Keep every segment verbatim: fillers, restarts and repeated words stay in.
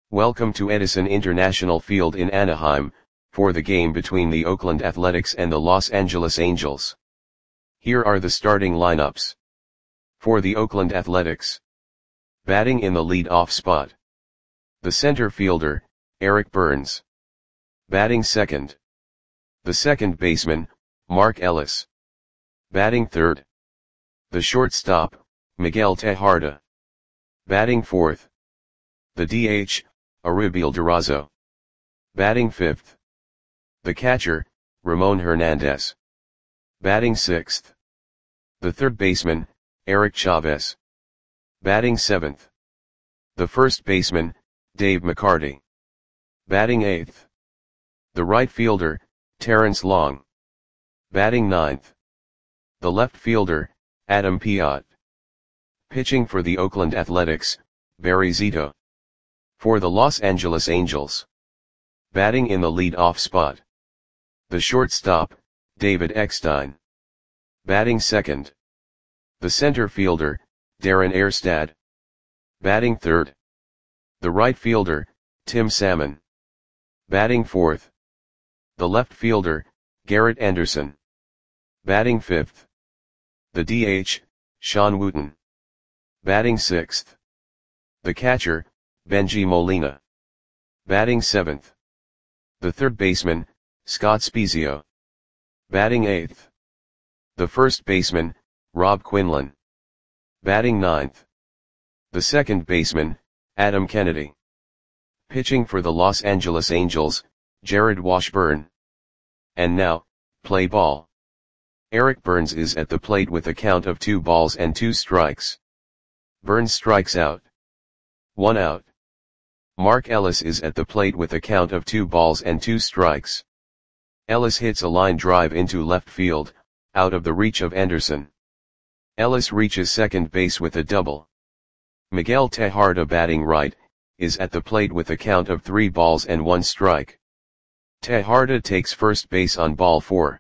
Welcome to Edison International Field in Anaheim, for the game between the Oakland Athletics and the Los Angeles Angels. Here are the starting lineups. For the Oakland Athletics. Batting in the lead-off spot. The center fielder, Eric Byrnes. Batting second. The second baseman, Mark Ellis. Batting third. The shortstop, Miguel Tejada. Batting fourth. The D H, Aríbal Durazo. Batting fifth. The catcher, Ramon Hernandez. Batting sixth. The third baseman, Eric Chavez. Batting seventh. The first baseman, Dave McCarty. Batting eighth. The right fielder, Terrence Long. Batting ninth. The left fielder, Adam Piot. Pitching for the Oakland Athletics, Barry Zito. For the Los Angeles Angels. Batting in the lead-off spot. The shortstop, David Eckstein. Batting second. The center fielder, Darren Erstad. Batting third. The right fielder, Tim Salmon. Batting fourth. The left fielder, Garrett Anderson. Batting fifth. The D H, Sean Wooten. Batting sixth. The catcher, Benji Molina. Batting seventh. The third baseman, Scott Spiezio. Batting eighth. The first baseman, Rob Quinlan. Batting ninth. The second baseman, Adam Kennedy. Pitching for the Los Angeles Angels, Jared Washburn. And now, play ball. Eric Byrnes is at the plate with a count of two balls and two strikes. Byrnes strikes out. One out. Mark Ellis is at the plate with a count of two balls and two strikes. Ellis hits a line drive into left field, out of the reach of Anderson. Ellis reaches second base with a double. Miguel Tejada, batting right, is at the plate with a count of three balls and one strike. Tejada takes first base on ball four.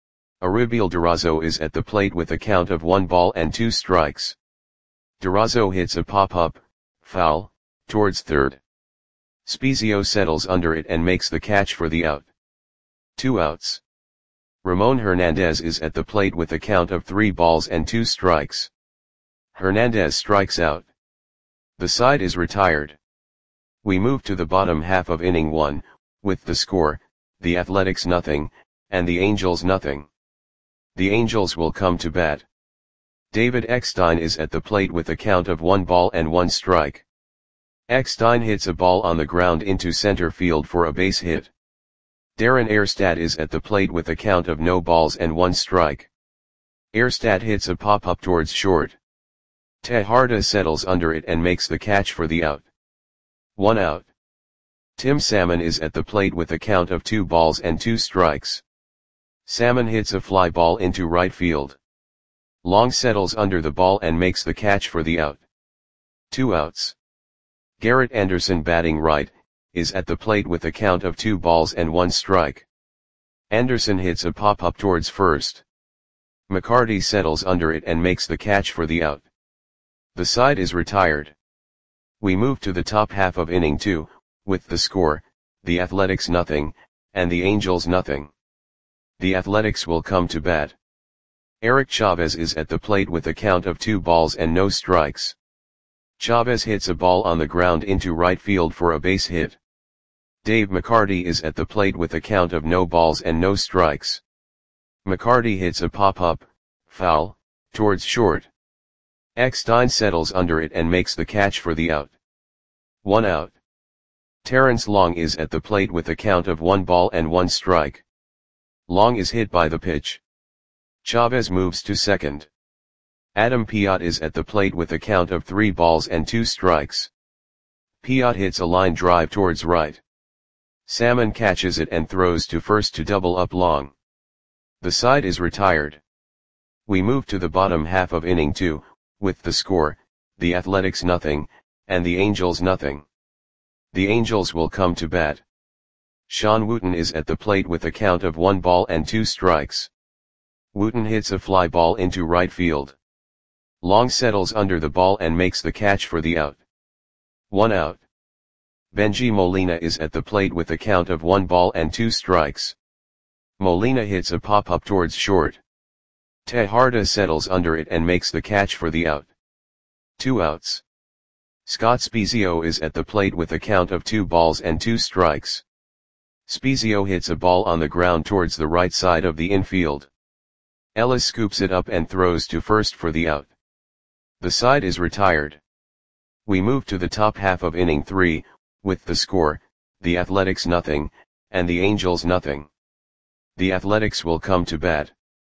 Aríbal Durazo is at the plate with a count of one ball and two strikes. Durazo hits a pop-up, foul, towards third. Spiezio settles under it and makes the catch for the out. Two outs. Ramon Hernandez is at the plate with a count of three balls and two strikes. Hernandez strikes out. The side is retired. We move to the bottom half of inning one, with the score, the Athletics nothing, and the Angels nothing. The Angels will come to bat. David Eckstein is at the plate with a count of one ball and one strike. Eckstein hits a ball on the ground into center field for a base hit. Darren Erstad is at the plate with a count of no balls and one strike. Erstad hits a pop-up towards short. Tejada settles under it and makes the catch for the out. One out. Tim Salmon is at the plate with a count of two balls and two strikes. Salmon hits a fly ball into right field. Long settles under the ball and makes the catch for the out. Two outs. Garrett Anderson, batting right, is at the plate with a count of two balls and one strike. Anderson hits a pop-up towards first. McCarty settles under it and makes the catch for the out. The side is retired. We move to the top half of inning two, with the score, the Athletics nothing, and the Angels nothing. The Athletics will come to bat. Eric Chavez is at the plate with a count of two balls and no strikes. Chavez hits a ball on the ground into right field for a base hit. Dave McCarty is at the plate with a count of no balls and no strikes. McCarty hits a pop-up, foul, towards short. Eckstein settles under it and makes the catch for the out. One out. Terrence Long is at the plate with a count of one ball and one strike. Long is hit by the pitch. Chavez moves to second. Adam Piot is at the plate with a count of three balls and two strikes. Piot hits a line drive towards right. Salmon catches it and throws to first to double up Long. The side is retired. We move to the bottom half of inning two, with the score, the Athletics nothing, and the Angels nothing. The Angels will come to bat. Sean Wooten is at the plate with a count of one ball and two strikes. Wooten hits a fly ball into right field. Long settles under the ball and makes the catch for the out. One out. Benji Molina is at the plate with a count of one ball and two strikes. Molina hits a pop-up towards short. Tejada settles under it and makes the catch for the out. Two outs. Scott Spiezio is at the plate with a count of two balls and two strikes. Spiezio hits a ball on the ground towards the right side of the infield. Ellis scoops it up and throws to first for the out. The side is retired. We move to the top half of inning three, with the score, the Athletics nothing, and the Angels nothing. The Athletics will come to bat.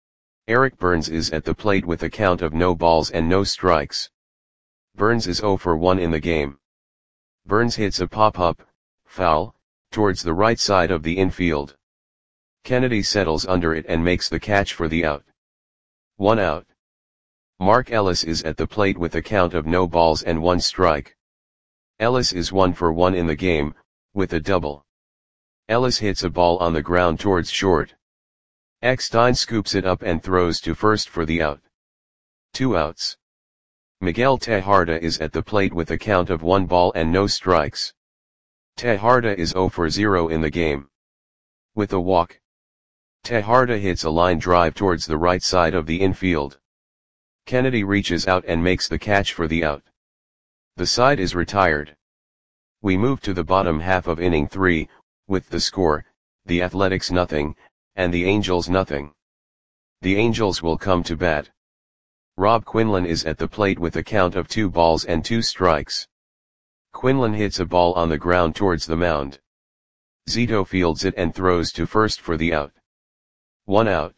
Eric Burns is at the plate with a count of no balls and no strikes. Burns is oh for one in the game. Burns hits a pop-up, foul, towards the right side of the infield. Kennedy settles under it and makes the catch for the out. One out. Mark Ellis is at the plate with a count of no balls and one strike. Ellis is one for one in the game, with a double. Ellis hits a ball on the ground towards short. Eckstein scoops it up and throws to first for the out. Two outs. Miguel Tejada is at the plate with a count of one ball and no strikes. Tejada is oh for zero in the game. With a walk. Tejada hits a line drive towards the right side of the infield. Kennedy reaches out and makes the catch for the out. The side is retired. We move to the bottom half of inning three, with the score, the Athletics nothing, and the Angels nothing. The Angels will come to bat. Rob Quinlan is at the plate with a count of two balls and two strikes. Quinlan hits a ball on the ground towards the mound. Zito fields it and throws to first for the out. One out.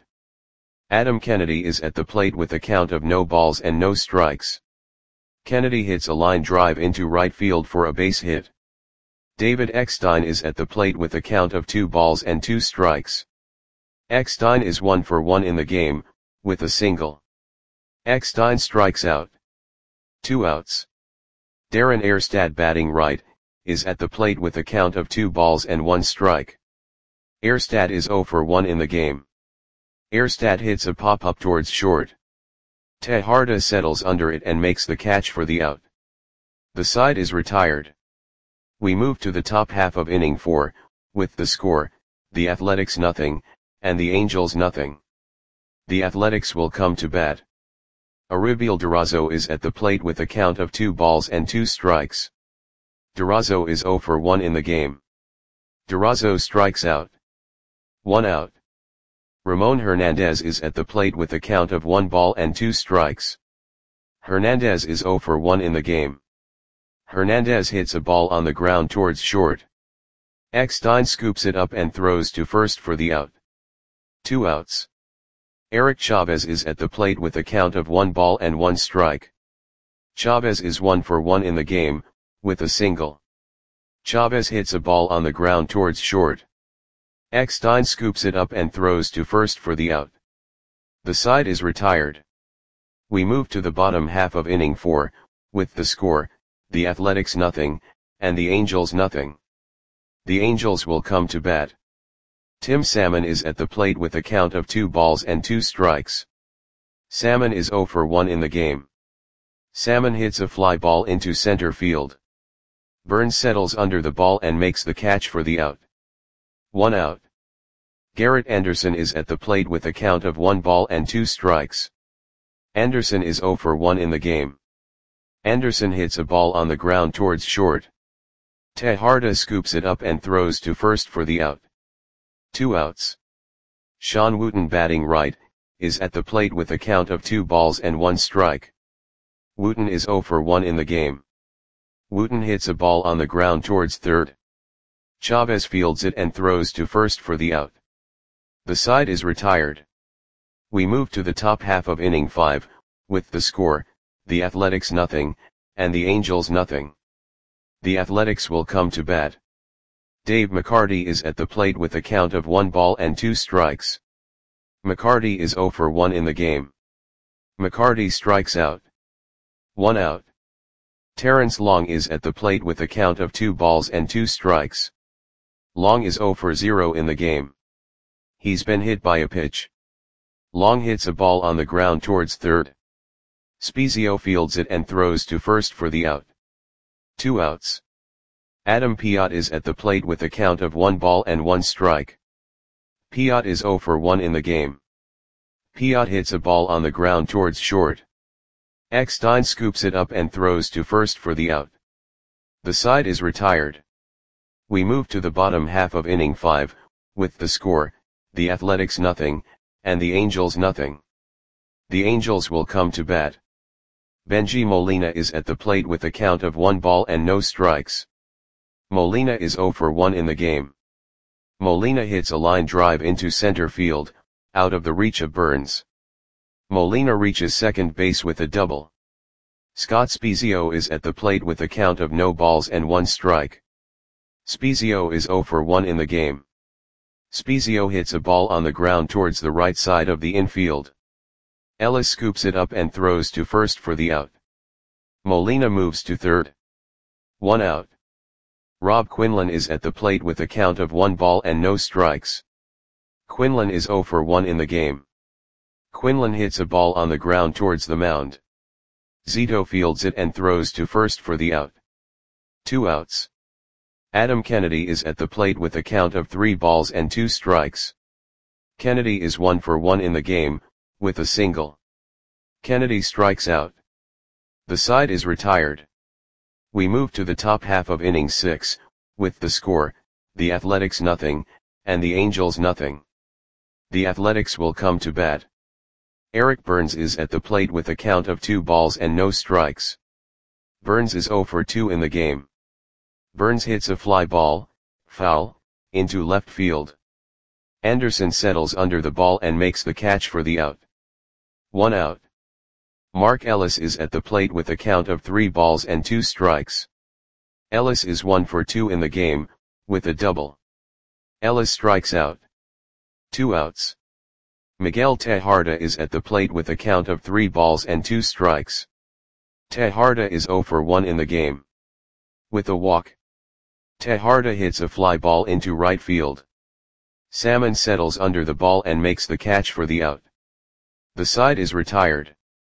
Adam Kennedy is at the plate with a count of no balls and no strikes. Kennedy hits a line drive into right field for a base hit. David Eckstein is at the plate with a count of two balls and two strikes. Eckstein is one for one in the game, with a single. Eckstein strikes out. Two outs. Darren Erstad, batting right, is at the plate with a count of two balls and one strike. Erstad is oh for one in the game. Erstad hits a pop-up towards short. Tejada settles under it and makes the catch for the out. The side is retired. We move to the top half of inning four, with the score, the Athletics nothing, and the Angels nothing. The Athletics will come to bat. Arubiel Durazo is at the plate with a count of two balls and two strikes. Durazo is oh for one in the game. Durazo strikes out. One out. Ramon Hernandez is at the plate with a count of one ball and two strikes. Hernandez is oh for one in the game. Hernandez hits a ball on the ground towards short. Eckstein scoops it up and throws to first for the out. Two outs. Eric Chavez is at the plate with a count of one ball and one strike. Chavez is one for one in the game, with a single. Chavez hits a ball on the ground towards short. Eckstein scoops it up and throws to first for the out. The side is retired. We move to the bottom half of inning four, with the score, the Athletics nothing, and the Angels nothing. The Angels will come to bat. Tim Salmon is at the plate with a count of two balls and two strikes. Salmon is oh for one in the game. Salmon hits a fly ball into center field. Burns settles under the ball and makes the catch for the out. One out. Garrett Anderson is at the plate with a count of one ball and two strikes. Anderson is oh for one in the game. Anderson hits a ball on the ground towards short. Tejada scoops it up and throws to first for the out. Two outs. Sean Wooten, batting right, is at the plate with a count of two balls and one strike. Wooten is oh for one in the game. Wooten hits a ball on the ground towards third. Chavez fields it and throws to first for the out. The side is retired. We move to the top half of inning five, with the score, the Athletics nothing, and the Angels nothing. The Athletics will come to bat. Dave McCarty is at the plate with a count of one ball and two strikes. McCarty is oh for one in the game. McCarty strikes out. One out. Terrence Long is at the plate with a count of two balls and two strikes. Long is oh for zero in the game. He's been hit by a pitch. Long hits a ball on the ground towards third. Spiezio fields it and throws to first for the out. Two outs. Adam Piot is at the plate with a count of one ball and one strike. Piot is zero for one in the game. Piot hits a ball on the ground towards short. Eckstein scoops it up and throws to first for the out. The side is retired. We move to the bottom half of inning five, with the score, the Athletics nothing, and the Angels nothing. The Angels will come to bat. Bengie Molina is at the plate with a count of one ball and no strikes. Molina is zero for one in the game. Molina hits a line drive into center field, out of the reach of Burns. Molina reaches second base with a double. Scott Spiezio is at the plate with a count of no balls and one strike. Spiezio is zero for one in the game. Spiezio hits a ball on the ground towards the right side of the infield. Ellis scoops it up and throws to first for the out. Molina moves to third. One out. Rob Quinlan is at the plate with a count of one ball and no strikes. Quinlan is zero for one in the game. Quinlan hits a ball on the ground towards the mound. Zito fields it and throws to first for the out. Two outs. Adam Kennedy is at the plate with a count of three balls and two strikes. Kennedy is one for one in the game, with a single. Kennedy strikes out. The side is retired. We move to the top half of inning six, with the score, the Athletics nothing, and the Angels nothing. The Athletics will come to bat. Eric Burns is at the plate with a count of two balls and no strikes. Burns is zero for two in the game. Burns hits a fly ball, foul, into left field. Anderson settles under the ball and makes the catch for the out. One out. Mark Ellis is at the plate with a count of three balls and two strikes. Ellis is one for two in the game, with a double. Ellis strikes out. Two outs. Miguel Tejada is at the plate with a count of three balls and two strikes. Tejada is zero for one in the game. With a walk. Tejada hits a fly ball into right field. Salmon settles under the ball and makes the catch for the out. The side is retired.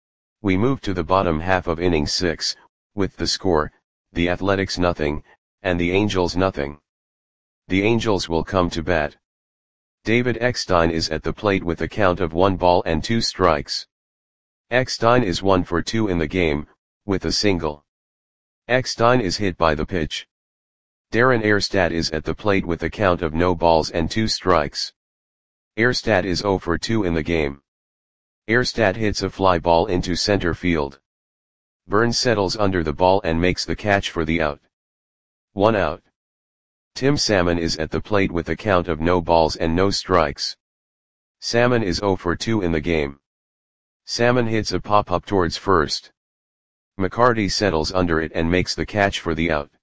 We move to the bottom half of inning six, with the score, the Athletics nothing, and the Angels nothing. The Angels will come to bat. David Eckstein is at the plate with a count of one ball and two strikes. Eckstein is one for two in the game, with a single. Eckstein is hit by the pitch. Darren Erstad is at the plate with a count of no balls and two strikes. Erstad is zero for two in the game. Erstad hits a fly ball into center field. Burns settles under the ball and makes the catch for the out. One out. Tim Salmon is at the plate with a count of no balls and no strikes. Salmon is zero for two in the game. Salmon hits a pop-up towards first. McCarty settles under it and makes the catch for the out.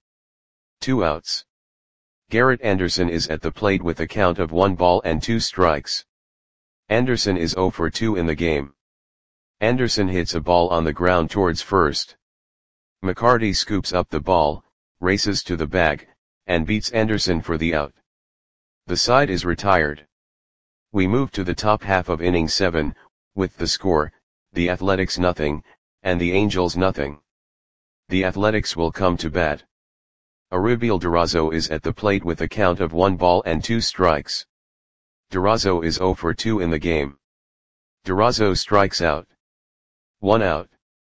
Two outs. Garrett Anderson is at the plate with a count of one ball and two strikes. Anderson is zero for two in the game. Anderson hits a ball on the ground towards first. McCarty scoops up the ball, races to the bag, and beats Anderson for the out. The side is retired. We move to the top half of inning seven, with the score, the Athletics nothing, and the Angels nothing. The Athletics will come to bat. Arubiel Durazo is at the plate with a count of one ball and two strikes. Durazo is zero for two in the game. Durazo strikes out. One out.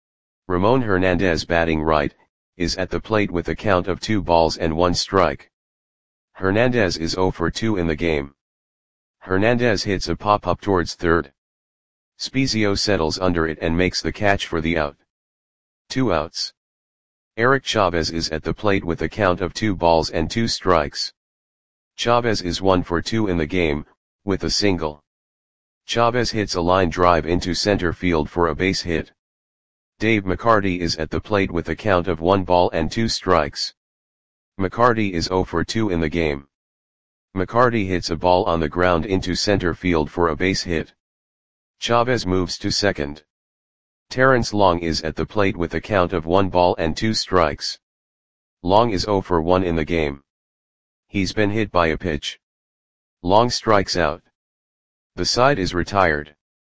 Ramon Hernandez, batting right, is at the plate with a count of two balls and one strike. Hernandez is zero for two in the game. Hernandez hits a pop-up towards third. Spiezio settles under it and makes the catch for the out. Two outs. Eric Chavez is at the plate with a count of two balls and two strikes. Chavez is one for two in the game, with a single. Chavez hits a line drive into center field for a base hit. Dave McCarty is at the plate with a count of one ball and two strikes. McCarty is zero for two in the game. McCarty hits a ball on the ground into center field for a base hit. Chavez moves to second. Terrence Long is at the plate with a count of one ball and two strikes. Long is zero for one in the game. He's been hit by a pitch. Long strikes out. The side is retired.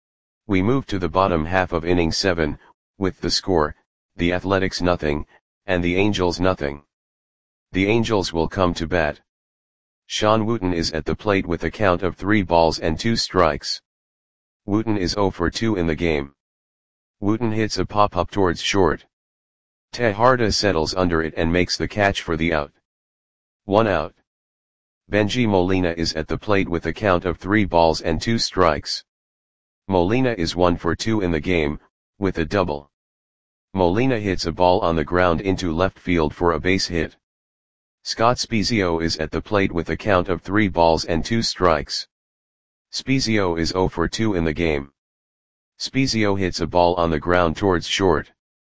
We move to the bottom half of inning seven, with the score, the Athletics nothing, and the Angels nothing. The Angels will come to bat. Sean Wooten is at the plate with a count of three balls and two strikes. Wooten is oh for two in the game. Wooten hits a pop-up towards short. Tejada settles under it and makes the catch for the out. One out. Benji Molina is at the plate with a count of three balls and two strikes. Molina is one for two in the game, with a double. Molina hits a ball on the ground into left field for a base hit. Scott Spiezio is at the plate with a count of three balls and two strikes. Spiezio is oh for two in the game. Spiezio hits a ball on the ground towards short.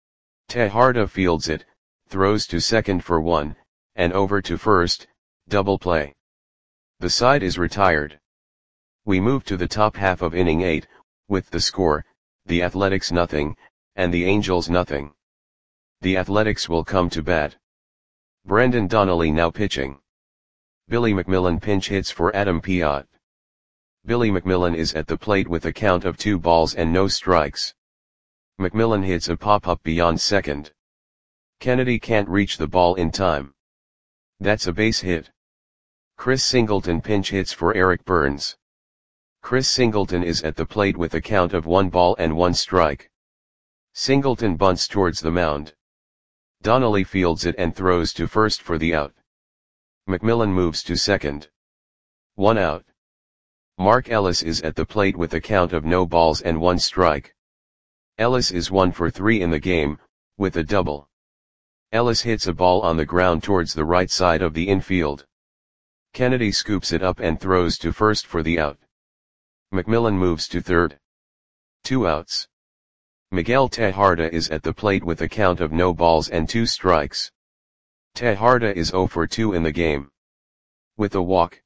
Tejada fields it, throws to second for one, and over to first, double play. The side is retired. We move to the top half of inning eight, with the score, the Athletics nothing, and the Angels nothing. The Athletics will come to bat. Brendan Donnelly now pitching. Billy McMillan pinch hits for Adam Piot. Billy McMillan is at the plate with a count of two balls and no strikes. McMillan hits a pop-up beyond second. Kennedy can't reach the ball in time. That's a base hit. Chris Singleton pinch hits for Eric Burns. Chris Singleton is at the plate with a count of one ball and one strike. Singleton bunts towards the mound. Donnelly fields it and throws to first for the out. McMillan moves to second. One out. Mark Ellis is at the plate with a count of no balls and one strike. Ellis is one for three in the game, with a double. Ellis hits a ball on the ground towards the right side of the infield. Kennedy scoops it up and throws to first for the out. McMillan moves to third. Two outs. Miguel Tejada is at the plate with a count of no balls and two strikes. Tejada is oh for two in the game. With a walk.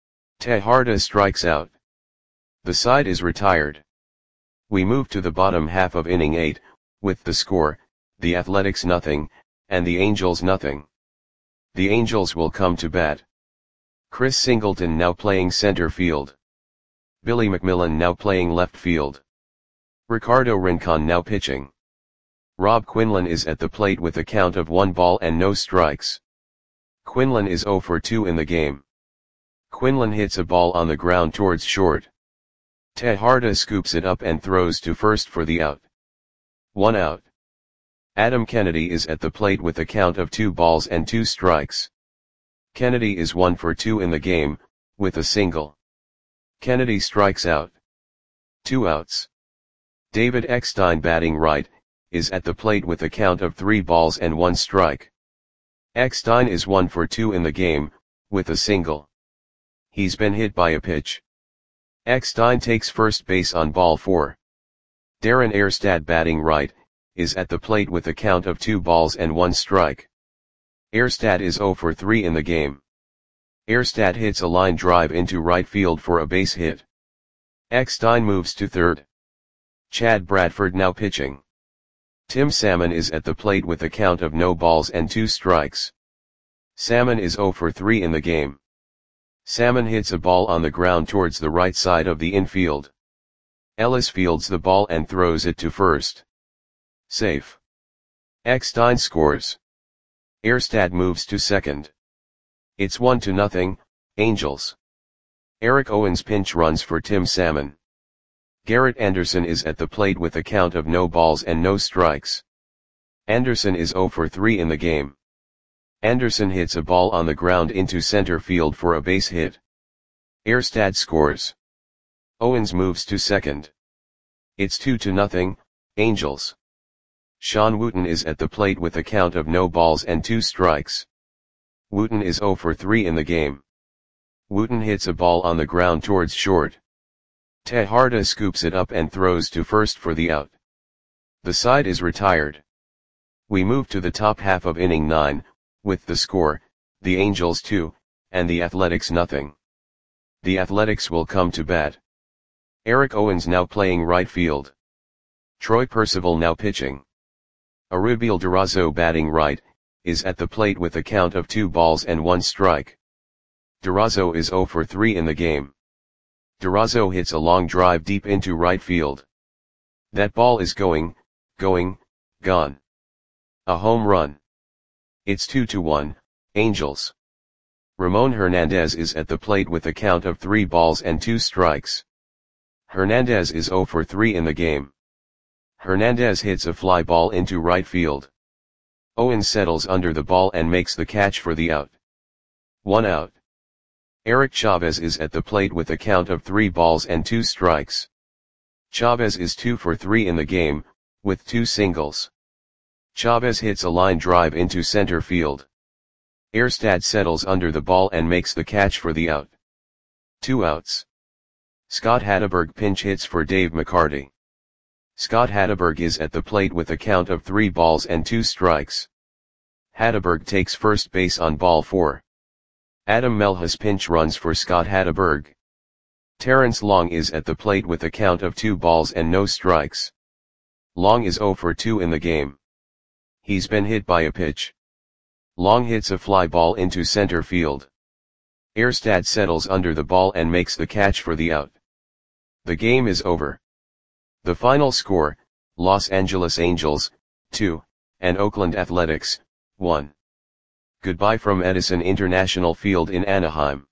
Tejada strikes out. The side is retired. We move to the bottom half of inning eight, with the score, the Athletics nothing, and the Angels nothing. The Angels will come to bat. Chris Singleton now playing center field. Billy McMillan now playing left field. Ricardo Rincon now pitching. Rob Quinlan is at the plate with a count of one ball and no strikes. Quinlan is oh for two in the game. Quinlan hits a ball on the ground towards short. Tejada scoops it up and throws to first for the out. One out. Adam Kennedy is at the plate with a count of two balls and two strikes. Kennedy is one for two in the game, with a single. Kennedy strikes out. Two outs. David Eckstein batting right, is at the plate with a count of three balls and one strike. Eckstein is one for two in the game, with a single. He's been hit by a pitch. Eckstein takes first base on ball four. Darren Erstad batting right, is at the plate with a count of two balls and one strike. Erstad is oh for three in the game. Erstad hits a line drive into right field for a base hit. Eckstein moves to third. Chad Bradford now pitching. Tim Salmon is at the plate with a count of no balls and two strikes. Salmon is oh for three in the game. Salmon hits a ball on the ground towards the right side of the infield. Ellis fields the ball and throws it to first. Safe. Eckstein scores. Erstad moves to second. It's one to nothing, Angels. Eric Owens pinch runs for Tim Salmon. Garrett Anderson is at the plate with a count of no balls and no strikes. Anderson is oh for three in the game. Anderson hits a ball on the ground into center field for a base hit. Erstad scores. Owens moves to second. It's two to nothing, Angels. Sean Wooten is at the plate with a count of no balls and two strikes. Wooten is oh for three in the game. Wooten hits a ball on the ground towards short. Tejada scoops it up and throws to first for the out. The side is retired. We move to the top half of inning nine, with the score, the Angels two, and the Athletics nothing. The Athletics will come to bat. Eric Owens now playing right field. Troy Percival now pitching. Arubiel Durazo batting right, is at the plate with a count of two balls and one strike. Durazo is oh for three in the game. Durazo hits a long drive deep into right field. That ball is going, going, gone. A home run. It's two to one, Angels. Ramon Hernandez is at the plate with a count of three balls and two strikes. Hernandez is zero for three in the game. Hernandez hits a fly ball into right field. Owens settles under the ball and makes the catch for the out. One out. Eric Chavez is at the plate with a count of three balls and two strikes. Chavez is two for three in the game, with two singles. Chavez hits a line drive into center field. Erstad settles under the ball and makes the catch for the out. Two outs. Scott Hatteberg pinch hits for Dave McCarty. Scott Hatteberg is at the plate with a count of three balls and two strikes. Hatteberg takes first base on ball four. Adam Melhus pinch runs for Scott Hatteberg. Terrence Long is at the plate with a count of two balls and no strikes. Long is zero for two in the game. He's been hit by a pitch. Long hits a fly ball into center field. Erstad settles under the ball and makes the catch for the out. The game is over. The final score, Los Angeles Angels, two, and Oakland Athletics, one. Goodbye from Edison International Field in Anaheim.